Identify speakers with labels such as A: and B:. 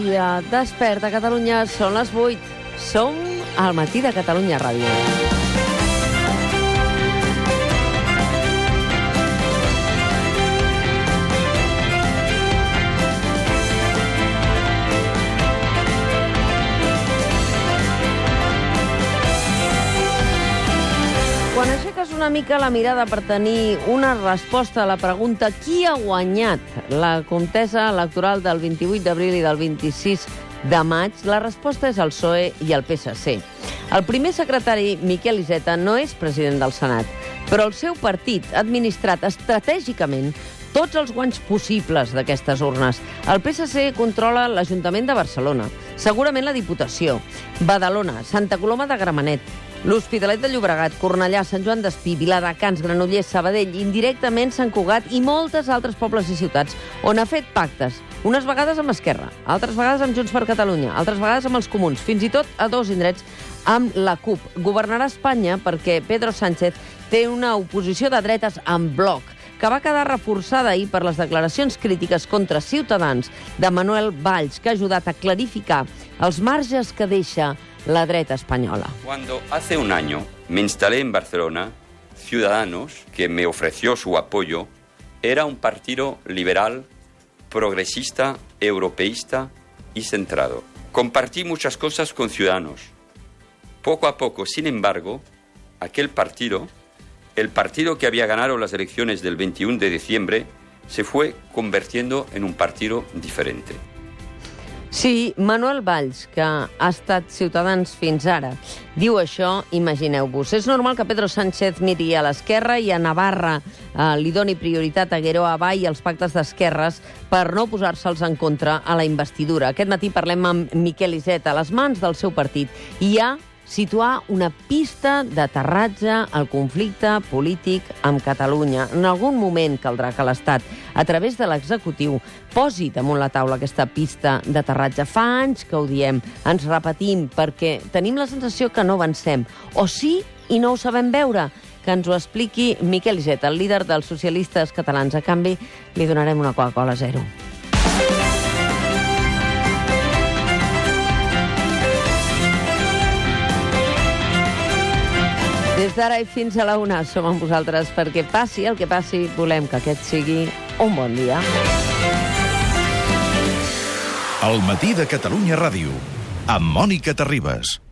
A: dia. Desperta, Catalunya, són les 8. Som al Matí de Catalunya Ràdio. Quan aixeques una mica la mirada per tenir una resposta a la pregunta qui ha guanyat la contesa electoral del 28 d'abril i del 26 de maig, la resposta és el PSOE i el PSC. El primer secretari, Miquel Iceta, no és president del Senat, però el seu partit ha administrat estratègicament tots els guanys possibles d'aquestes urnes. El PSC controla l'Ajuntament de Barcelona, segurament la Diputació, Badalona, Santa Coloma de Gramenet, l'Hospitalet de Llobregat, Cornellà, Sant Joan d'Espí, Viladecans, Granollers, Sabadell, indirectament Sant Cugat i moltes altres pobles i ciutats on ha fet pactes, unes vegades amb Esquerra, altres vegades amb Junts per Catalunya, altres vegades amb els Comuns, fins i tot a 2 indrets amb la CUP. Governarà Espanya perquè Pedro Sánchez té una oposició de dretes en bloc, que va quedar reforçada ahir per les declaracions crítiques contra Ciutadans de Manuel Valls, que ha ajudat a clarificar els marges que deixa la dreta espanyola.
B: Cuando hace un año me instalé en Barcelona, Ciudadanos, que me ofreció su apoyo, era un partido liberal, progresista, europeísta y centrado. Compartí muchas cosas con Ciudadanos. Poco a poco, sin embargo, aquel partido, el partido que había ganado las elecciones del 21 de diciembre, se fue convirtiendo en un partido diferente.
A: Sí, Manuel Valls, que ha estat Ciutadans fins ara, diu això, imagineu-vos. És normal que Pedro Sánchez miri a l'esquerra i a Navarra li doni prioritat a Gueroa Vall i als pactes d'esquerres per no posar-se'ls en contra a la investidura. Aquest matí parlem amb Miquel Iceta, a les mans del seu partit, i ha situar una pista d'aterratge al conflicte polític amb Catalunya. En algun moment caldrà que l'Estat, a través de l'executiu, posi damunt la taula aquesta pista d'aterratge. Fa anys que ho diem, ens repetim, perquè tenim la sensació que no avancem. O sí i no ho sabem veure. Que ens ho expliqui Miquel Iceta, el líder dels socialistes catalans. A canvi, li donarem una Coca-Cola zero. Des d'ara i fins a la 1 som amb vosaltres perquè passi el que passi, volem que aquest sigui un bon dia.
C: El Matí de Catalunya Ràdio, amb Mònica Terribas.